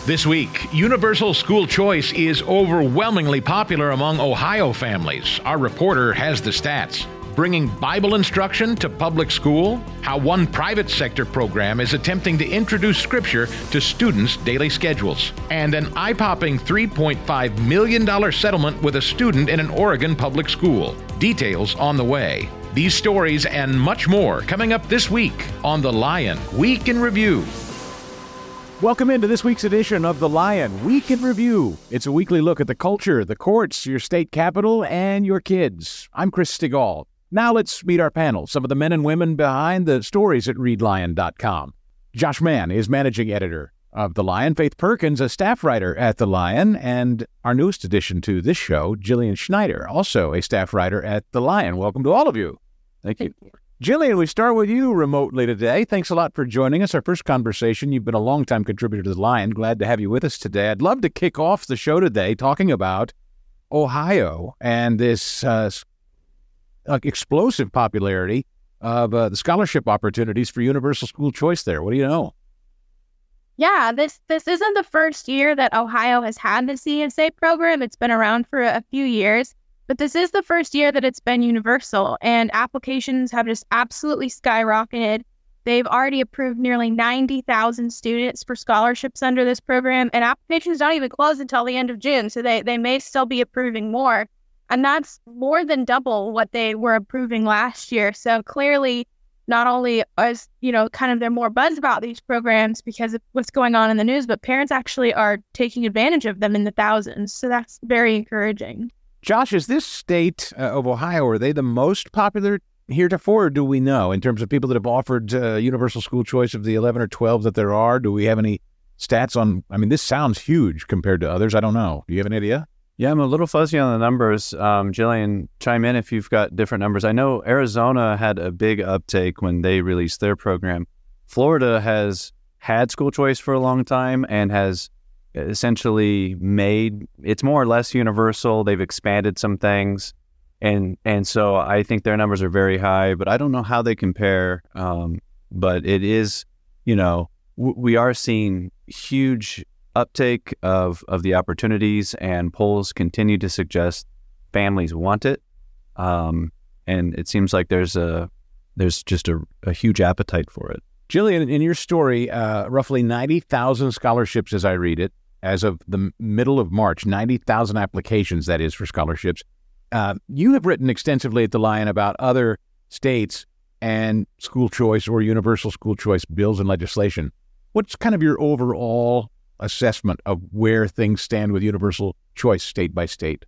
This week, universal school choice is overwhelmingly popular among Ohio families. Our reporter has the stats. Bringing Bible instruction to public school, how one private sector program is attempting to introduce Scripture to students' daily schedules, and an eye-popping $3.5 million settlement with a student in an Oregon public school. Details on the way. These stories and much more coming up this week on The Lion Week in Review. Welcome into this week's edition of The Lion Week in Review. It's a weekly look at the culture, the courts, your state capital, and your kids. I'm Chris Stigall. Now let's meet our panel, some of the men and women behind the stories at ReadLion.com. Josh Mann is managing editor of The Lion, Faith Perkins, a staff writer at The Lion, and our newest addition to this show, Jillian Schneider, also a staff writer at The Lion. Welcome to all of you. Thank you. Jillian, we start with you remotely today. Thanks a lot for joining us. Our first conversation. You've been a longtime contributor to The Lion. Glad to have you with us today. I'd love to kick off the show today talking about Ohio and this explosive popularity of the scholarship opportunities for universal school choice there. What do you know? Yeah, this isn't the first year that Ohio has had the CSA program. It's been around for a few years. But this is the first year that it's been universal, and applications have just absolutely skyrocketed. They've already approved nearly 90,000 students for scholarships under this program, and applications don't even close until the end of June, so they may still be approving more. And that's more than double what they were approving last year. So clearly, not only is, kind of there more buzz about these programs because of what's going on in the news, but parents actually are taking advantage of them in the thousands. So that's very encouraging. Josh, is this state of Ohio, are they the most popular heretofore, or do we know, in terms of people that have offered universal school choice of the 11 or 12 that there are? Do we have any stats on, this sounds huge compared to others. I don't know. Do you have any idea? Yeah, I'm a little fuzzy on the numbers. Jillian, chime in if you've got different numbers. I know Arizona had a big uptake when they released their program. Florida has had school choice for a long time and has essentially it's more or less universal. They've expanded some things. And so I think their numbers are very high, but I don't know how they compare. But it is, we are seeing huge uptake of the opportunities, and polls continue to suggest families want it. And it seems like there's just a huge appetite for it. Jillian, in your story, roughly 90,000 scholarships as I read it, as of the middle of March, 90,000 applications, that is, for scholarships. You have written extensively at The Lion about other states and school choice or universal school choice bills and legislation. What's kind of your overall assessment of where things stand with universal choice state by state?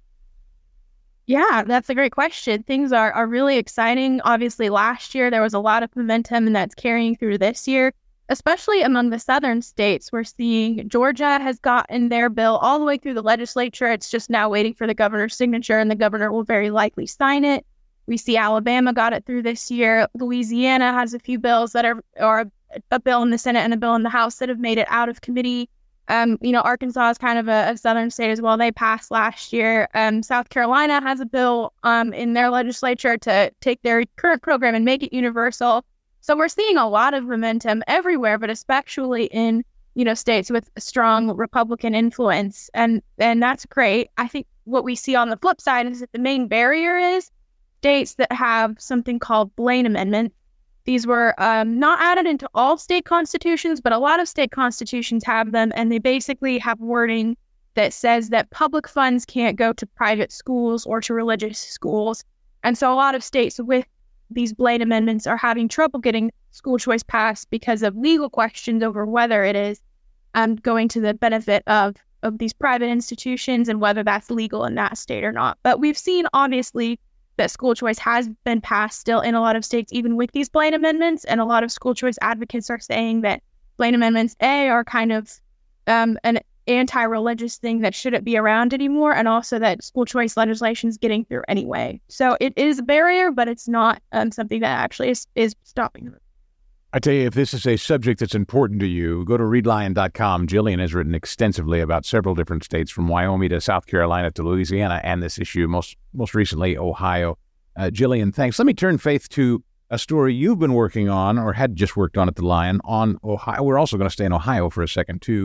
Yeah, that's a great question. Things are really exciting. Obviously, last year there was a lot of momentum, and that's carrying through this year. Especially among the southern states, we're seeing Georgia has gotten their bill all the way through the legislature. It's just now waiting for the governor's signature, and the governor will very likely sign it. We see Alabama got it through this year. Louisiana has a few bills that are a bill in the Senate and a bill in the House that have made it out of committee. Arkansas is kind of a southern state as well. They passed last year. South Carolina has a bill in their legislature to take their current program and make it universal. So we're seeing a lot of momentum everywhere, but especially in, states with strong Republican influence. And that's great. I think what we see on the flip side is that the main barrier is states that have something called Blaine Amendment. These were not added into all state constitutions, but a lot of state constitutions have them. And they basically have wording that says that public funds can't go to private schools or to religious schools. And so a lot of states with these Blaine amendments are having trouble getting school choice passed because of legal questions over whether it is going to the benefit of these private institutions and whether that's legal in that state or not. But we've seen, obviously, that school choice has been passed still in a lot of states, even with these Blaine amendments. And a lot of school choice advocates are saying that Blaine amendments, are kind of an anti-religious thing that shouldn't be around anymore, and also that school choice legislation is getting through anyway. So it is a barrier, but it's not something that actually is stopping them. I tell you, if this is a subject that's important to you, go to readlion.com. Jillian has written extensively about several different states, from Wyoming to South Carolina to Louisiana, and this issue, most recently Ohio. Jillian, thanks. Let me turn, Faith, to a story you've been working on, or had just worked on at The Lion, on Ohio. We're also going to stay in Ohio for a second, too.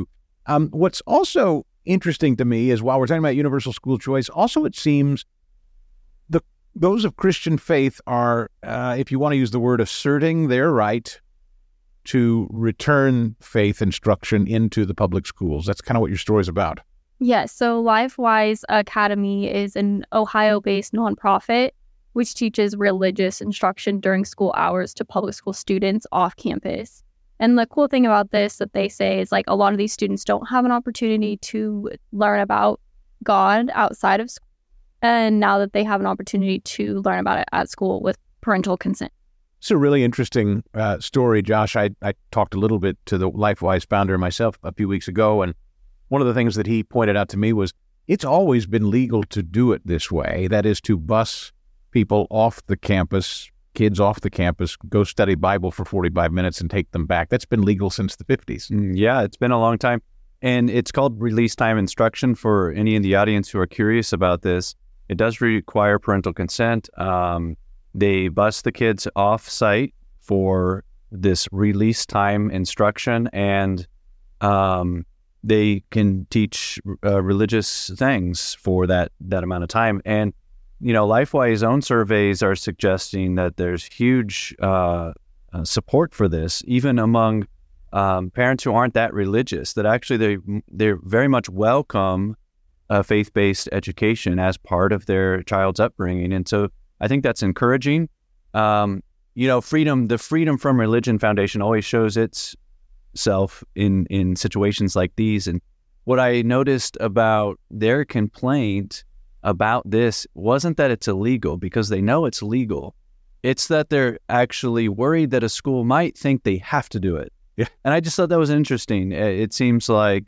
What's also interesting to me is while we're talking about universal school choice, also it seems those of Christian faith are, if you want to use the word, asserting their right to return faith instruction into the public schools. That's kind of what your story's about. Yes. So LifeWise Academy is an Ohio-based nonprofit which teaches religious instruction during school hours to public school students off campus. And the cool thing about this that they say is like a lot of these students don't have an opportunity to learn about God outside of school. And now that they have an opportunity to learn about it at school with parental consent. It's a really interesting story, Josh. I talked a little bit to the LifeWise founder myself a few weeks ago, and one of the things that he pointed out to me was it's always been legal to do it this way. That is to bus people off the campus, kids off the campus, go study Bible for 45 minutes and take them back. That's been legal since the 50s. Yeah, it's been a long time. And it's called release time instruction for any in the audience who are curious about this. It does require parental consent. They bus the kids off site for this release time instruction, and they can teach religious things for that amount of time. And, LifeWise own surveys are suggesting that there's huge support for this, even among parents who aren't that religious, that actually they're very much welcome faith-based education as part of their child's upbringing. And so I think that's encouraging. The Freedom from Religion Foundation always shows itself in situations like these. And what I noticed about their complaint about this wasn't that it's illegal, because they know it's legal. It's that they're actually worried that a school might think they have to do it. Yeah. And I just thought that was interesting. It seems like,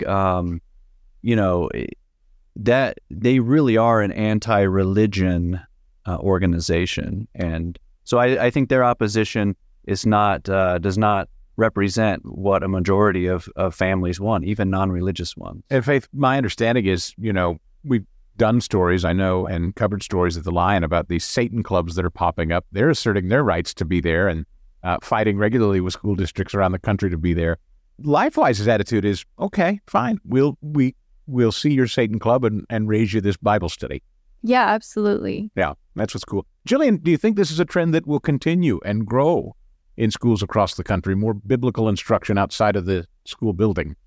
that they really are an anti-religion organization. And so I think their opposition is not does not represent what a majority of families want, even non-religious ones. And Faith, my understanding is, we've done stories, I know, and covered stories at the Lion about these Satan clubs that are popping up. They're asserting their rights to be there and fighting regularly with school districts around the country to be there. LifeWise's attitude is, okay, fine, we'll see your Satan club and raise you this Bible study. Yeah, absolutely. Yeah, that's what's cool. Jillian, do you think this is a trend that will continue and grow in schools across the country, more biblical instruction outside of the school building?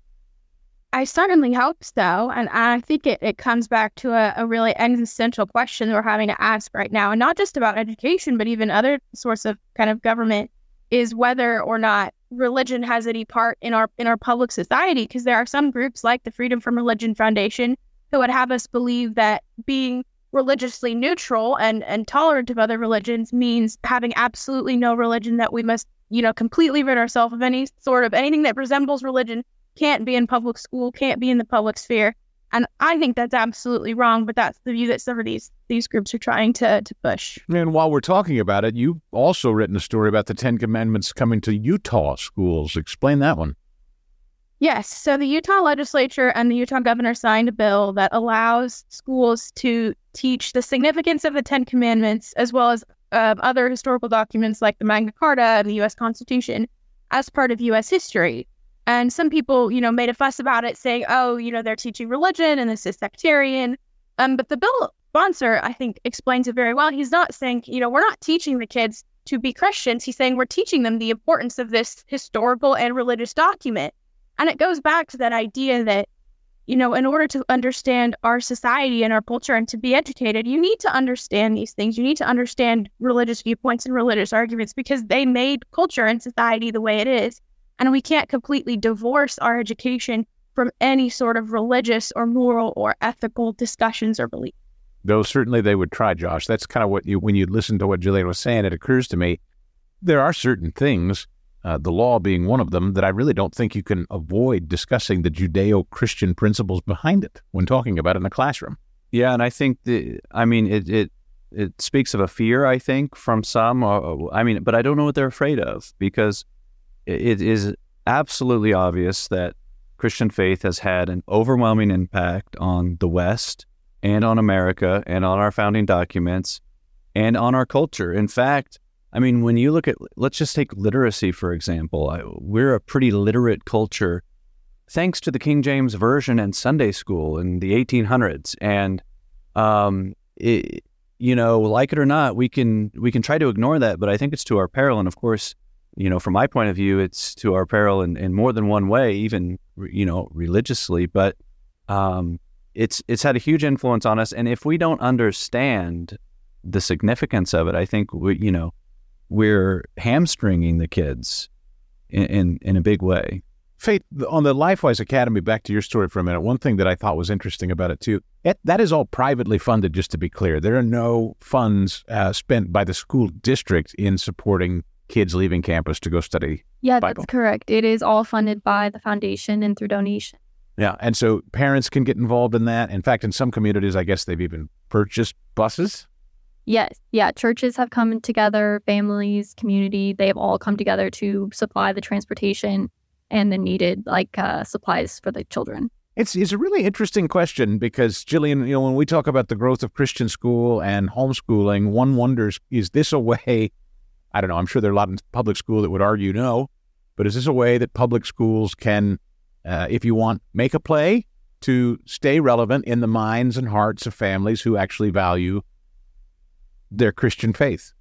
I certainly hope so. And I think it comes back to a really existential question that we're having to ask right now, and not just about education, but even other sorts of kind of government, is whether or not religion has any part in our public society. Because there are some groups like the Freedom from Religion Foundation who would have us believe that being religiously neutral and tolerant of other religions means having absolutely no religion, that we must, completely rid ourselves of any sort of anything that resembles religion, can't be in public school, can't be in the public sphere. And I think that's absolutely wrong, but that's the view that some of these groups are trying to push. And while we're talking about it, you've also written a story about the Ten Commandments coming to Utah schools. Explain that one. Yes. So the Utah legislature and the Utah governor signed a bill that allows schools to teach the significance of the Ten Commandments, as well as other historical documents like the Magna Carta and the U.S. Constitution, as part of U.S. history. And some people, made a fuss about it, saying, they're teaching religion and this is sectarian. But the bill sponsor, I think, explains it very well. He's not saying, we're not teaching the kids to be Christians. He's saying we're teaching them the importance of this historical and religious document. And it goes back to that idea that, in order to understand our society and our culture and to be educated, you need to understand these things. You need to understand religious viewpoints and religious arguments, because they made culture and society the way it is. And we can't completely divorce our education from any sort of religious or moral or ethical discussions or beliefs. Though certainly they would try, Josh. That's kind of when you listen to what Jillian was saying, it occurs to me, there are certain things, the law being one of them, that I really don't think you can avoid discussing the Judeo-Christian principles behind it when talking about it in a classroom. Yeah, and I think it speaks of a fear, I think, from some. But I don't know what they're afraid of, because it is absolutely obvious that Christian faith has had an overwhelming impact on the West and on America and on our founding documents and on our culture. In fact, when you look at, let's just take literacy, for example. We're a pretty literate culture. thanks to the King James Version and Sunday school in the 1800s. And, like it or not, we can try to ignore that, but I think it's to our peril. And of course, from my point of view, it's to our peril in more than one way, even, religiously, but it's had a huge influence on us. And if we don't understand the significance of it, I think we're hamstringing the kids in a big way. Faith, on the LifeWise Academy, back to your story for a minute, one thing that I thought was interesting about it too, that is all privately funded, just to be clear. There are no funds spent by the school district in supporting kids leaving campus to go study Yeah, Bible. That's correct. It is all funded by the foundation and through donation. Yeah, and so parents can get involved in that. In fact, in some communities, I guess they've even purchased buses. Yes. Yeah. Churches have come together, families, community, they have all come together to supply the transportation and the needed supplies for the children. It's a really interesting question because, Jillian, when we talk about the growth of Christian school and homeschooling, one wonders, is this a way, I don't know, I'm sure there are a lot in public school that would argue no, but is this a way that public schools can, if you want, make a play to stay relevant in the minds and hearts of families who actually value their Christian faith?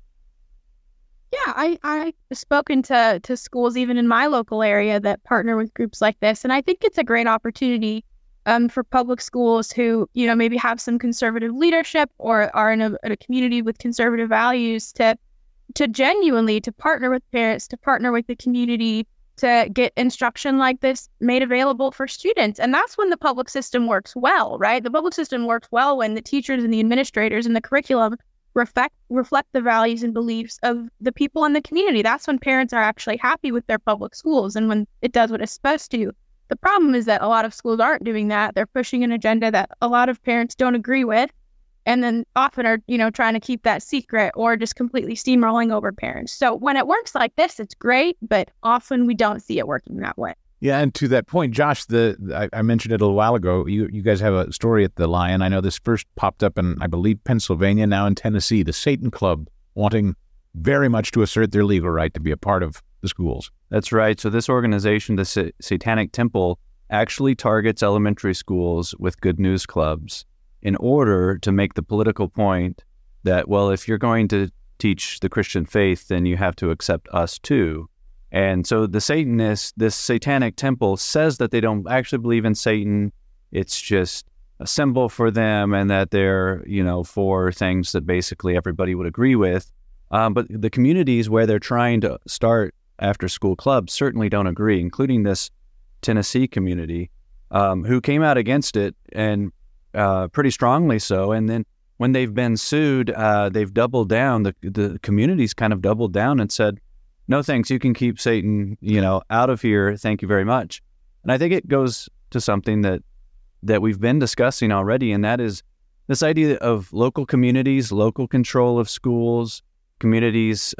Yeah, I've spoken to schools even in my local area that partner with groups like this. And I think it's a great opportunity for public schools who, maybe have some conservative leadership or are in a community with conservative values to genuinely to partner with parents, to partner with the community, to get instruction like this made available for students. And that's when the public system works well, right? The public system works well when the teachers and the administrators and the curriculum reflect the values and beliefs of the people in the community. That's when parents are actually happy with their public schools and when it does what it's supposed to. The problem is that a lot of schools aren't doing that. They're pushing an agenda that a lot of parents don't agree with, and then often are, trying to keep that secret or just completely steamrolling over parents. So when it works like this, it's great, but often we don't see it working that way. Yeah, and to that point, Josh, I mentioned it a little while ago. You guys have a story at the Lion. I know this first popped up in, I believe, Pennsylvania, now in Tennessee, the Satan Club wanting very much to assert their legal right to be a part of the schools. That's right. So this organization, the Satanic Temple, actually targets elementary schools with good news clubs in order to make the political point that, well, if you're going to teach the Christian faith, then you have to accept us too. And so the Satanists, this Satanic Temple, says that they don't actually believe in Satan. It's just a symbol for them and that they're, for things that basically everybody would agree with. But the communities where they're trying to start after-school clubs certainly don't agree, including this Tennessee community, who came out against it and pretty strongly so. And then when they've been sued, they've doubled down. The communities kind of doubled down and said, no thanks, you can keep Satan, out of here. Thank you very much. And I think it goes to something that we've been discussing already, and that is this idea of local communities, local control of schools, communities,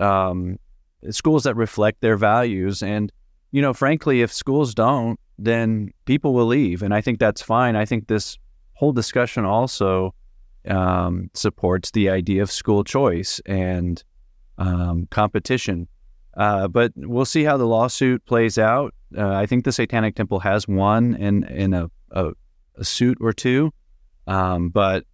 schools that reflect their values. And, frankly, if schools don't, then people will leave. And I think that's fine. I think this whole discussion also supports the idea of school choice and competition. But we'll see how the lawsuit plays out. I think the Satanic Temple has won in a suit or two, but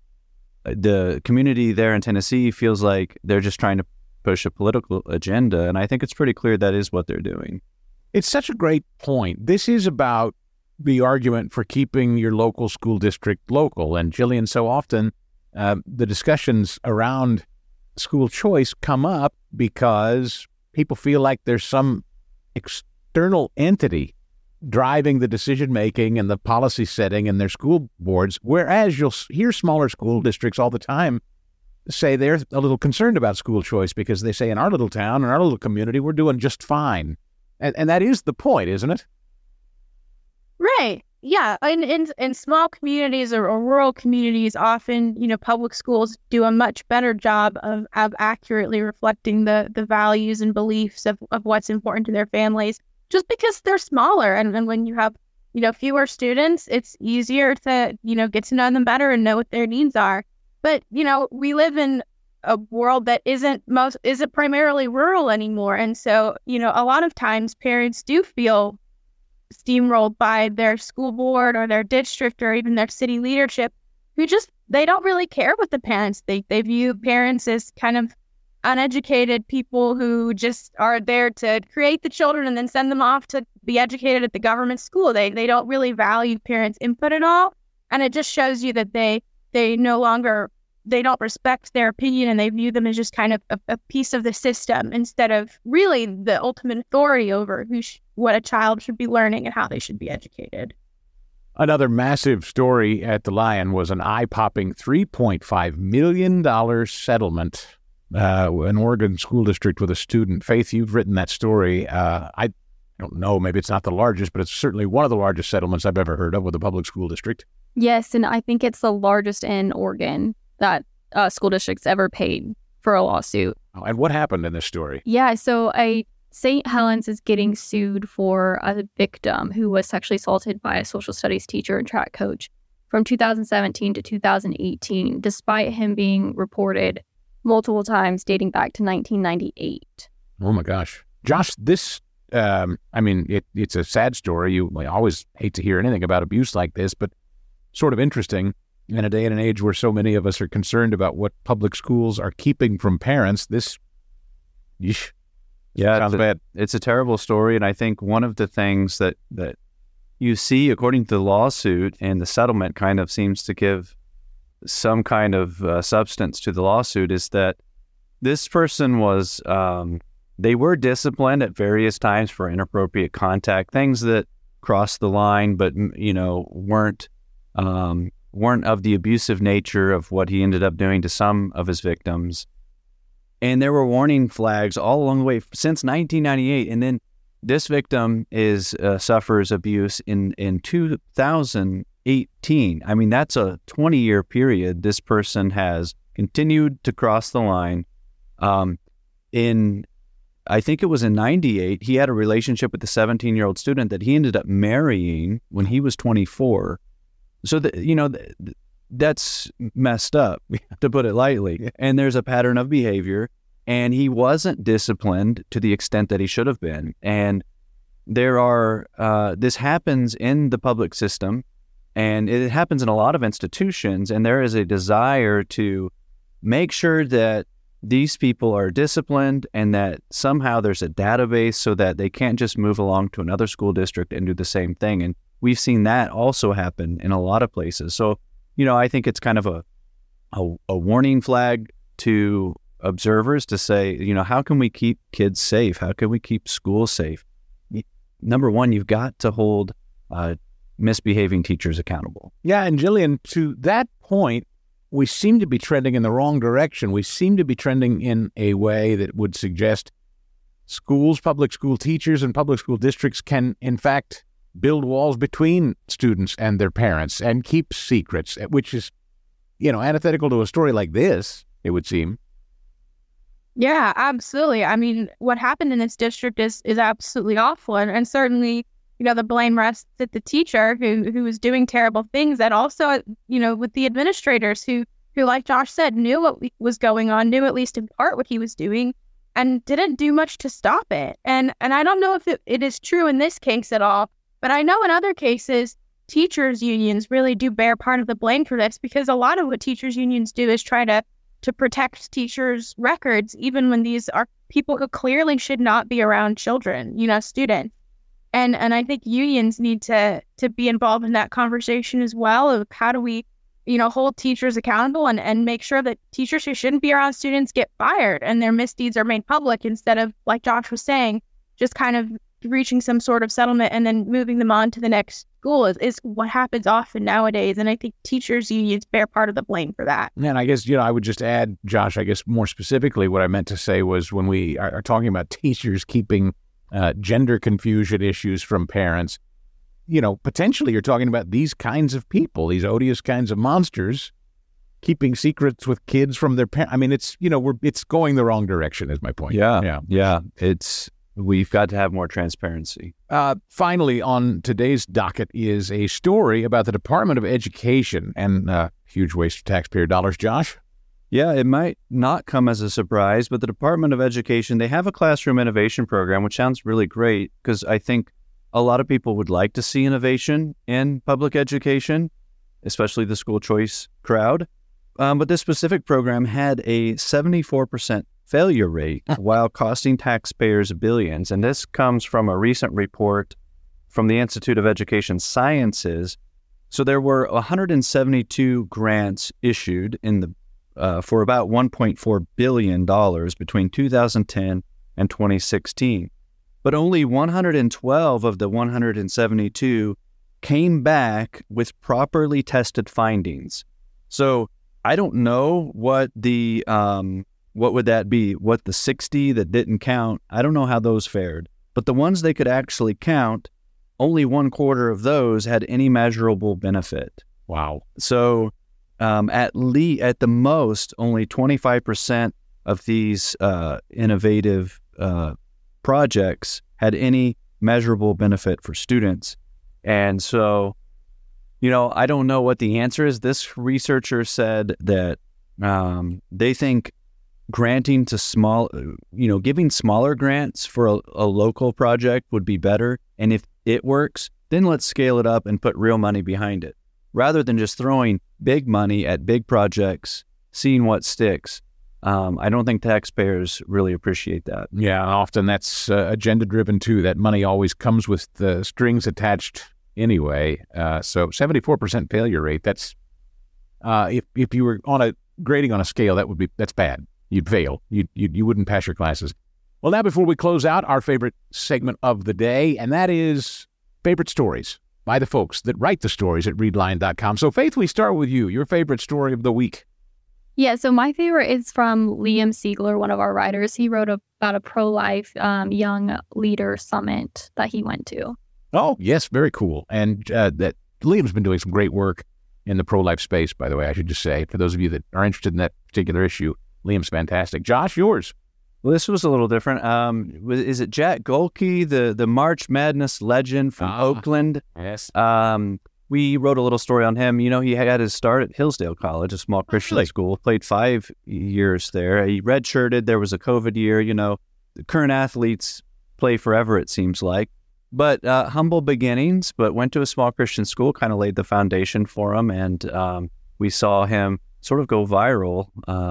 the community there in Tennessee feels like they're just trying to push a political agenda, and I think it's pretty clear that is what they're doing. It's such a great point. This is about the argument for keeping your local school district local. And Jillian, so often the discussions around school choice come up because people feel like there's some external entity driving the decision-making and the policy setting in their school boards, whereas you'll hear smaller school districts all the time say they're a little concerned about school choice because they say in our little town, in our little community, we're doing just fine. And that is the point, isn't it? Right. Yeah. In small communities or rural communities, often, public schools do a much better job of accurately reflecting the values and beliefs of what's important to their families, just because they're smaller. And when you have, fewer students, it's easier to, get to know them better and know what their needs are. But, we live in a world that isn't primarily rural anymore. And so, a lot of times parents do feel steamrolled by their school board or their district or even their city leadership, who they don't really care what the parents think. They view parents as kind of uneducated people who just are there to create the children and then send them off to be educated at the government school. They don't really value parents' input at all. And it just shows you that they don't respect their opinion, and they view them as just kind of a piece of the system instead of really the ultimate authority over what a child should be learning and how they should be educated. Another massive story at the Lion was an eye-popping $3.5 million settlement. An Oregon school district with a student. Faith, you've written that story. I don't know, maybe it's not the largest, but it's certainly one of the largest settlements I've ever heard of with a public school district. Yes, and I think it's the largest in Oregon that school districts ever paid for a lawsuit. Oh, and what happened in this story? Yeah, so St. Helens is getting sued for a victim who was sexually assaulted by a social studies teacher and track coach from 2017 to 2018, despite him being reported multiple times dating back to 1998. Oh my gosh. Josh, this, it's a sad story. You always hate to hear anything about abuse like this, but sort of interesting in a day and an age where so many of us are concerned about what public schools are keeping from parents. This, sounds bad. It's a terrible story, and I think one of the things that you see, according to the lawsuit and the settlement, kind of seems to give some kind of substance to the lawsuit, is that this person was, they were disciplined at various times for inappropriate contact, things that crossed the line, but, weren't of the abusive nature of what he ended up doing to some of his victims. And there were warning flags all along the way since 1998. And then this victim suffers abuse in 2018. I mean, that's a 20-year period. This person has continued to cross the line. I think it was in 98, he had a relationship with a 17-year-old student that he ended up marrying when he was 24. So, that's messed up, to put it lightly. Yeah. And there's a pattern of behavior, and he wasn't disciplined to the extent that he should have been. And this happens in the public system, and it happens in a lot of institutions, and there is a desire to make sure that these people are disciplined and that somehow there's a database so that they can't just move along to another school district and do the same thing. And we've seen that also happen in a lot of places. So, I think it's kind of a warning flag to observers to say, how can we keep kids safe? How can we keep schools safe? Number one, you've got to hold misbehaving teachers accountable. Yeah, and Jillian, to that point, we seem to be trending in the wrong direction. We seem to be trending in a way that would suggest schools, public school teachers, and public school districts can, in fact, build walls between students and their parents and keep secrets, which is, antithetical to a story like this, it would seem. Yeah, absolutely. I mean, what happened in this district is absolutely awful. And certainly, the blame rests at the teacher who was doing terrible things, and also, with the administrators who, like Josh said, knew what was going on, knew at least in part what he was doing, and didn't do much to stop it. And I don't know if it is true in this case at all, but I know in other cases, teachers' unions really do bear part of the blame for this, because a lot of what teachers' unions do is try to protect teachers' records, even when these are people who clearly should not be around children, students. And I think unions need to be involved in that conversation as well, of how do we, hold teachers accountable and make sure that teachers who shouldn't be around students get fired and their misdeeds are made public, instead of, like Josh was saying, just kind of reaching some sort of settlement and then moving them on to the next school is what happens often nowadays. And I think teachers' unions bear part of the blame for that. And I guess, I would just add, Josh, I guess more specifically what I meant to say was, when we are talking about teachers keeping gender confusion issues from parents, potentially you're talking about these kinds of people, these odious kinds of monsters, keeping secrets with kids from their parents. I mean, it's, it's going the wrong direction is my point. Yeah. We've got to have more transparency. Finally, on today's docket is a story about the Department of Education and huge waste of taxpayer dollars. Josh? Yeah, it might not come as a surprise, but the Department of Education, they have a classroom innovation program, which sounds really great, because I think a lot of people would like to see innovation in public education, especially the school choice crowd. But this specific program had a 74% failure rate while costing taxpayers billions. And this comes from a recent report from the Institute of Education Sciences. So there were 172 grants issued for about $1.4 billion between 2010 and 2016. But only 112 of the 172 came back with properly tested findings. So I don't know what would that be? What the 60 that didn't count? I don't know how those fared. But the ones they could actually count, only 1/4 of those had any measurable benefit. Wow. So at the most, only 25% of these innovative projects had any measurable benefit for students. And so, I don't know what the answer is. This researcher said that they think granting to giving smaller grants for a local project would be better. And if it works, then let's scale it up and put real money behind it, rather than just throwing big money at big projects, seeing what sticks. I don't think taxpayers really appreciate that. Yeah, often that's agenda-driven too. That money always comes with the strings attached anyway. So 74% failure rate, that's if you were on a grading on a scale, that's bad. You'd fail. You wouldn't pass your classes. Well, now before we close out, our favorite segment of the day, and that is favorite stories by the folks that write the stories at readline.com. So Faith, we start with you. Your favorite story of the week. Yeah, so my favorite is from Liam Siegler, one of our writers. He wrote about a pro-life young leader summit that he went to. Oh, yes, very cool. And that Liam's been doing some great work in the pro-life space, by the way, I should just say, for those of you that are interested in that particular issue. Liam's fantastic. Josh, yours. Well, this was a little different. Is it Jack Golke, the March Madness legend from Oakland? Yes. We wrote a little story on him. He had his start at Hillsdale College, a small Christian school, played 5 years there. He redshirted. There was a COVID year. The current athletes play forever, it seems like. But humble beginnings, but went to a small Christian school, kind of laid the foundation for him. And we saw him sort of go viral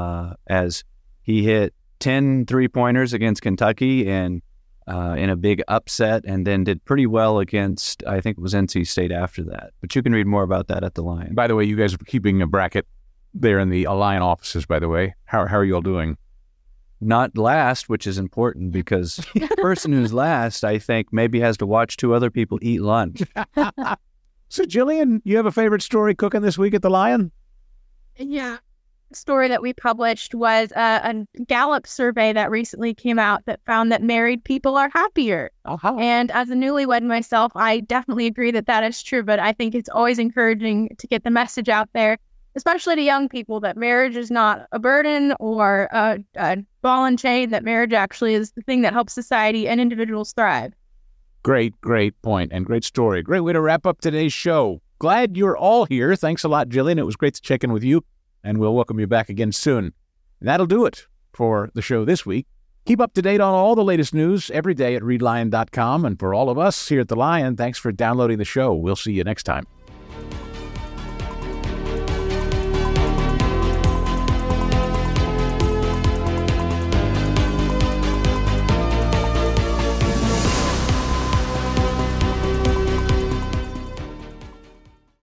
as he hit 10 3-pointers against Kentucky and in a big upset, and then did pretty well against, I think it was NC State after that. But you can read more about that at the Lion. By the way, you guys are keeping a bracket there in the Lion offices, by the way. How are you all doing? Not last, which is important because the person who's last, I think, maybe has to watch 2 other people eat lunch. So, Jillian, you have a favorite story cooking this week at the Lion? Yeah. Story that we published was a Gallup survey that recently came out that found that married people are happier. Uh-huh. And as a newlywed myself, I definitely agree that is true, but I think it's always encouraging to get the message out there, especially to young people, that marriage is not a burden or a ball and chain, that marriage actually is the thing that helps society and individuals thrive. Great point and great story. Great way to wrap up today's show. Glad you're all here. Thanks a lot, Jillian. It was great to check in with you. And we'll welcome you back again soon. And that'll do it for the show this week. Keep up to date on all the latest news every day at readlion.com. And for all of us here at the Lion, thanks for downloading the show. We'll see you next time.